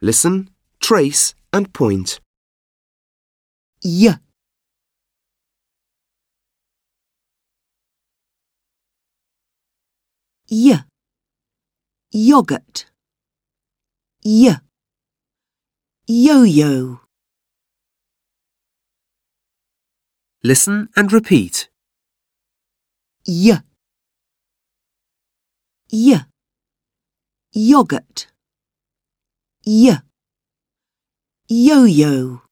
Listen, trace and point. Y, y, yogurt. Y, yo-yo. Listen and repeat. Y, y, yogurt. Y, yo-yo.